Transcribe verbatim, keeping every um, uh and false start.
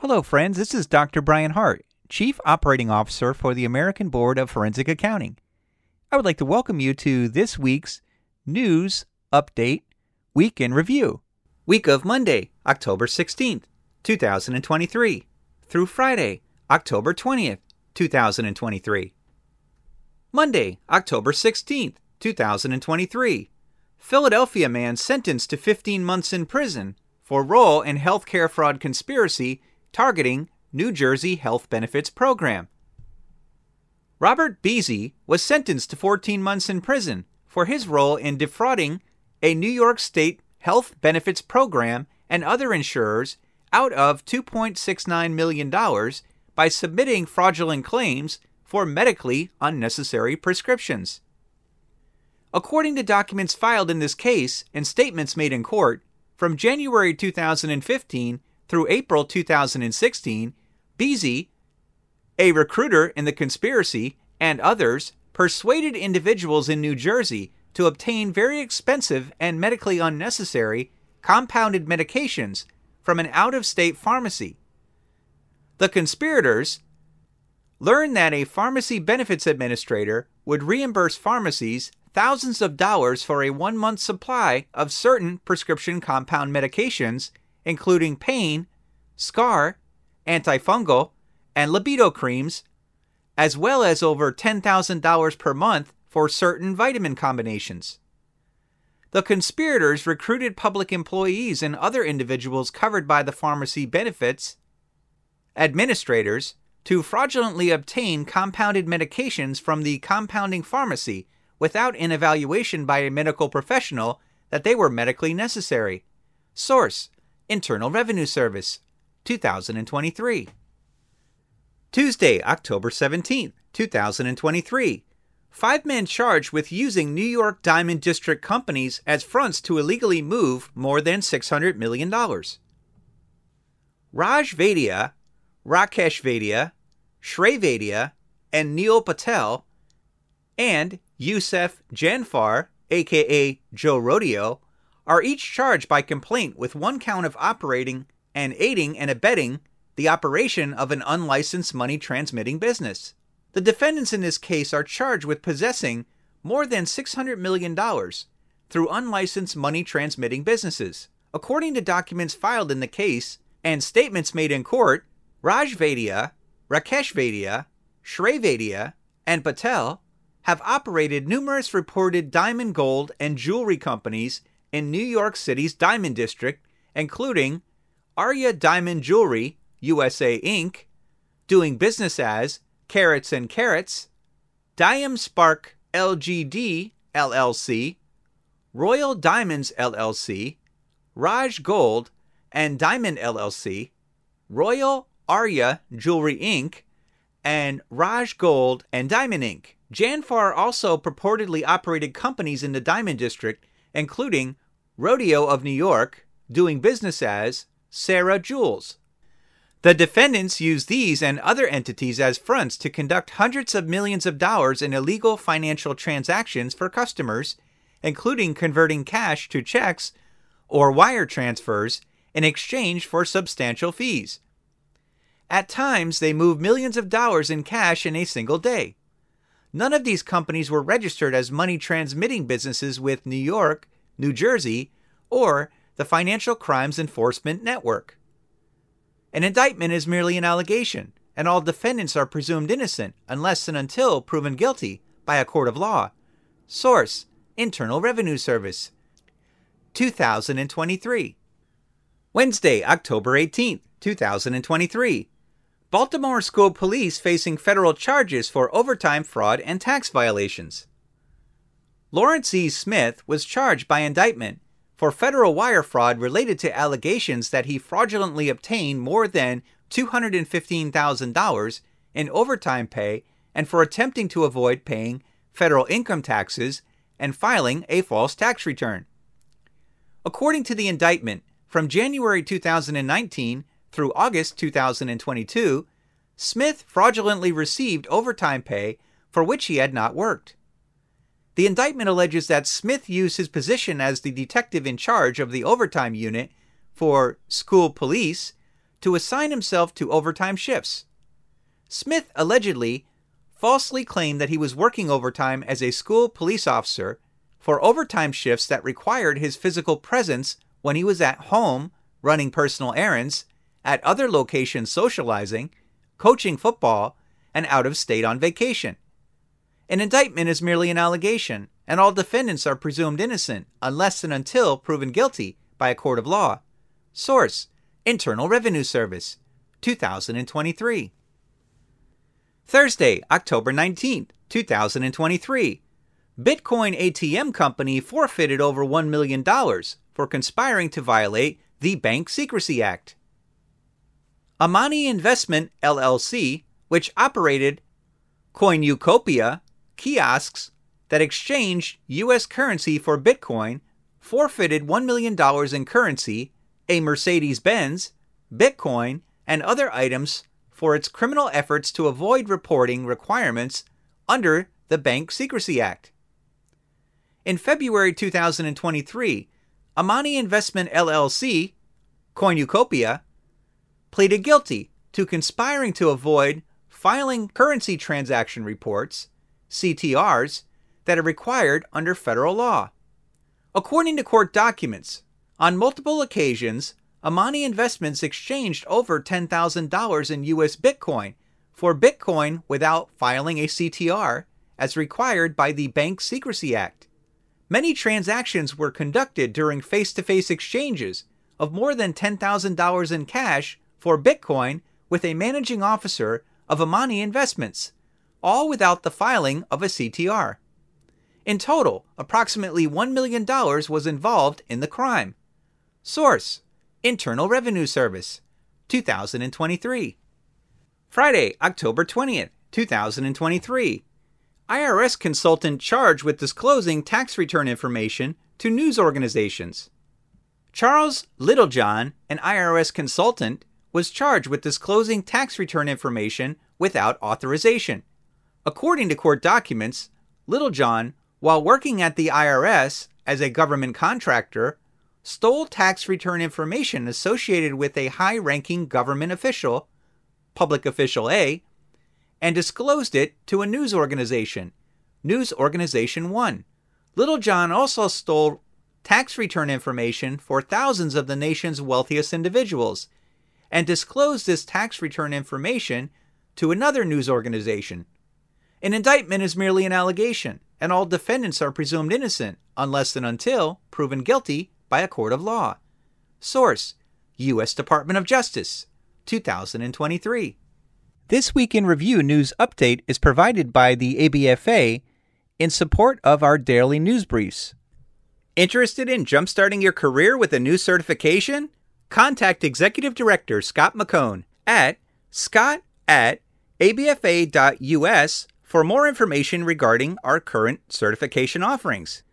Hello, friends. This is Doctor Brian Hart, Chief Operating Officer for the American Board of Forensic Accounting. I would like to welcome you to this week's News Update Week in Review. Week of Monday, October sixteenth, two thousand twenty-three, through Friday, October twentieth, two thousand twenty-three. Monday, October sixteenth, two thousand twenty-three. Philadelphia man sentenced to fifteen months in prison for role in healthcare fraud conspiracy targeting New Jersey Health Benefits Program. Robert Beasy was sentenced to fourteen months in prison for his role in defrauding a New York State Health Benefits Program and other insurers out of two point six nine million dollars by submitting fraudulent claims for medically unnecessary prescriptions. According to documents filed in this case and statements made in court, from January two thousand fifteen through April two thousand sixteen, Beasy, a recruiter in the conspiracy, and others persuaded individuals in New Jersey to obtain very expensive and medically unnecessary compounded medications from an out-of-state pharmacy. The conspirators learned that a pharmacy benefits administrator would reimburse pharmacies thousands of dollars for a one-month supply of certain prescription compound medications, including pain, scar, antifungal, and libido creams, as well as over ten thousand dollars per month for certain vitamin combinations. The conspirators recruited public employees and other individuals covered by the pharmacy benefits administrators to fraudulently obtain compounded medications from the compounding pharmacy without an evaluation by a medical professional that they were medically necessary. Source: Internal Revenue Service, two thousand twenty-three. Tuesday, October seventeenth, two thousand twenty-three. Five men charged with using New York Diamond District companies as fronts to illegally move more than six hundred million dollars. Raj Vaidya, Rakesh Vaidya, Shrey Vaidya, and Neil Patel, and Yusef Janfar, aka Joe Rodeo, are each charged by complaint with one count of operating and aiding and abetting the operation of an unlicensed money transmitting business. The defendants in this case are charged with possessing more than six hundred million dollars through unlicensed money transmitting businesses. According to documents filed in the case and statements made in court, Raj Vaidya, Rakesh Vaidya, Shrey Vaidya, and Patel have operated numerous reported diamond, gold, and jewelry companies in New York City's Diamond District, including Arya Diamond Jewelry, U S A Incorporated, doing business as Carats and Carats, Diam Spark L G D, L L C, Royal Diamonds, L L C, Raj Gold and Diamond, L L C, Royal Arya Jewelry, Incorporated, and Raj Gold and Diamond, Incorporated. Janfar also purportedly operated companies in the Diamond District, including Rodeo of New York, doing business as Sarah Jewels. The defendants used these and other entities as fronts to conduct hundreds of millions of dollars in illegal financial transactions for customers, including converting cash to checks or wire transfers in exchange for substantial fees. At times, they moved millions of dollars in cash in a single day. None of these companies were registered as money transmitting businesses with New York, New Jersey, or the Financial Crimes Enforcement Network. An indictment is merely an allegation, and all defendants are presumed innocent unless and until proven guilty by a court of law. Source: Internal Revenue Service, two thousand twenty-three. Wednesday, October eighteenth, two thousand twenty-three. Baltimore School Police facing federal charges for overtime fraud and tax violations. Lawrence E. Smith was charged by indictment for federal wire fraud related to allegations that he fraudulently obtained more than two hundred fifteen thousand dollars in overtime pay and for attempting to avoid paying federal income taxes and filing a false tax return. According to the indictment, from January two thousand nineteen through August two thousand twenty-two, Smith fraudulently received overtime pay for which he had not worked. The indictment alleges that Smith used his position as the detective in charge of the overtime unit for school police to assign himself to overtime shifts. Smith allegedly falsely claimed that he was working overtime as a school police officer for overtime shifts that required his physical presence when he was at home running personal errands, at other locations socializing, coaching football, and out of state on vacation. An indictment is merely an allegation, and all defendants are presumed innocent unless and until proven guilty by a court of law. Source: Internal Revenue Service, two thousand twenty-three. Thursday, October nineteenth, two thousand twenty-three. Bitcoin A T M company forfeited over one million dollars for conspiring to violate the Bank Secrecy Act. Amani Investment L L C, which operated Coinutopia kiosks that exchanged U S currency for Bitcoin, forfeited one million dollars in currency, a Mercedes-Benz, Bitcoin, and other items for its criminal efforts to avoid reporting requirements under the Bank Secrecy Act. In February two thousand twenty-three, Amani Investment L L C, Coinutopia, pleaded guilty to conspiring to avoid filing currency transaction reports, C T Rs, that are required under federal law. According to court documents, on multiple occasions, Amani Investments exchanged over ten thousand dollars in U S Bitcoin for Bitcoin without filing a C T R, as required by the Bank Secrecy Act. Many transactions were conducted during face-to-face exchanges of more than ten thousand dollars in cash for Bitcoin with a managing officer of Amani Investments, all without the filing of a C T R. In total, approximately one million dollars was involved in the crime. Source: Internal Revenue Service, two thousand twenty-three. Friday, October twentieth, two thousand twenty-three. I R S consultant charged with disclosing tax return information to news organizations. Charles Littlejohn, an I R S consultant, was charged with disclosing tax return information without authorization. According to court documents, Littlejohn, while working at the I R S as a government contractor, stole tax return information associated with a high-ranking government official, Public Official A, and disclosed it to a news organization, News Organization one. Littlejohn also stole tax return information for thousands of the nation's wealthiest individuals, and disclosed this tax return information to another news organization. An indictment is merely an allegation, and all defendants are presumed innocent unless and until proven guilty by a court of law. Source: U S Department of Justice, two thousand twenty-three. This Week in Review news update is provided by the A B F A in support of our daily news briefs. Interested in jumpstarting your career with a new certification? Contact Executive Director Scott McCone at scott at a b f a dot u s for more information regarding our current certification offerings.